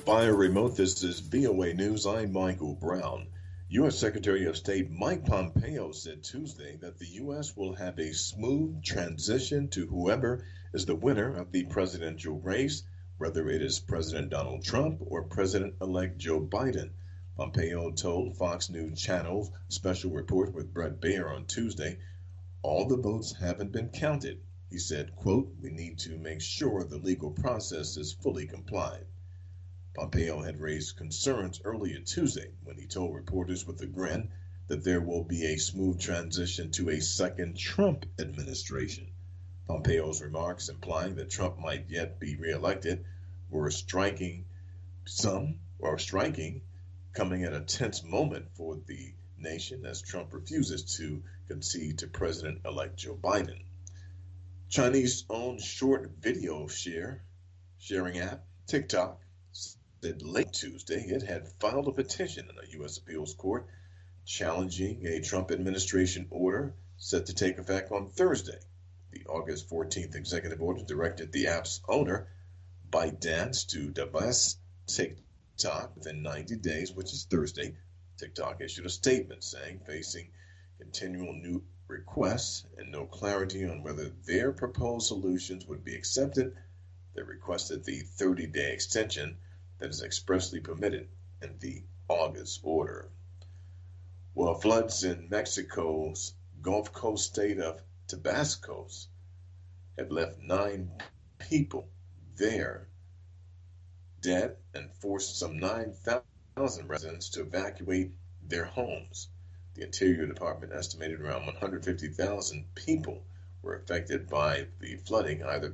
Via remote, this is VOA News. I'm Michael Brown. U.S. Secretary of State Mike Pompeo said Tuesday that the U.S. will have a smooth transition to whoever is the winner of the presidential race, whether it is President Donald Trump or President-elect Joe Biden. Pompeo told Fox News Channel's special report with Bret Baier on Tuesday, all the votes haven't been counted. He said, quote, we need to make sure the legal process is fully complied. Pompeo had raised concerns earlier Tuesday when he told reporters with a grin that there will be a smooth transition to a second Trump administration. Pompeo's remarks implying that Trump might yet be reelected were striking, coming at a tense moment for the nation as Trump refuses to concede to President-elect Joe Biden. Chinese-owned short video sharing app, TikTok, said late Tuesday it had filed a petition in a U.S. appeals court challenging a Trump administration order set to take effect on Thursday. The August 14th executive order directed the app's owner, ByteDance, to divest TikTok within 90 days, which is Thursday. TikTok issued a statement saying, facing continual new requests and no clarity on whether their proposed solutions would be accepted, they requested the 30-day extension that is expressly permitted in the August order. Well, floods in Mexico's Gulf Coast state of Tabasco have left 9 people there dead and forced some 9,000 residents to evacuate their homes. The Interior Department estimated around 150,000 people were affected by the flooding, either